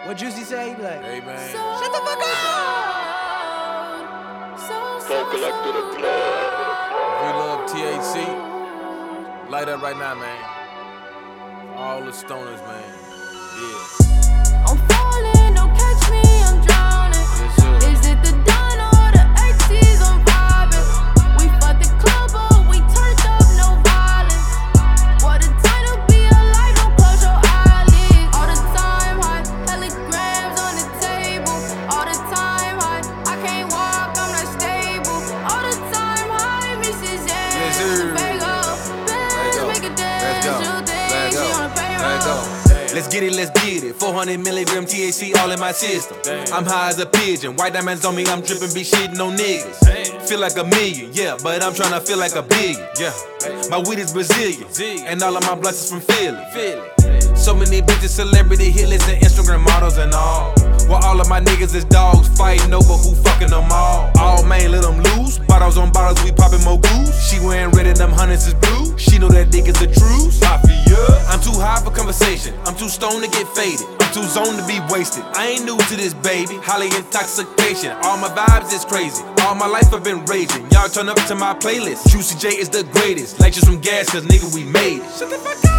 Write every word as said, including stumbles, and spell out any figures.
What Juicy say? He be like, hey man, shut the fuck up! Phone collector the plug. If we love T H C, light up right now, man. All the stoners, man. Yeah. I'm falling, don't catch me, I'm drowning. Yes, sir. Is it the Don or the eighties? I'm vibing. We fucked the club up, we turned up, no violence. What a time to be alive, don't close your eyelids. All the time high, telegrams on the table. All the time high, I can't walk, I'm not stable. All the time high, Missus J. Yes, sir. Bagel, Let's go. make a dance, Let's go. you think Let's she go. on a payroll. Let's go. Let's get it, let's get it. four hundred milligram T H C all in my system. Damn. I'm high as a pigeon. White diamonds on me, I'm dripping, be shitting on niggas. Damn. Feel like a million, yeah, but I'm tryna feel like a billion. Yeah, my weed is Brazilian, Zillion. and all of my blunts is from Philly. Feel it. So many bitches, celebrity hit lists and Instagram models and all. While all of my niggas is dogs fighting over who fucking them all. All man, let them loose. Bottles on bottles, we popping more goose. She wearing red and them hundreds is blue. She know that dick is a truce. Mafia. I'm too high for conversation. I'm too stoned to get faded. I'm too zoned to be wasted. I ain't new to this, baby. Highly intoxication. All my vibes is crazy. All my life I've been raging. Y'all turn up to my playlist. Juicy J is the greatest. Like just some gas, cause nigga, we made it. Shut the fuck up.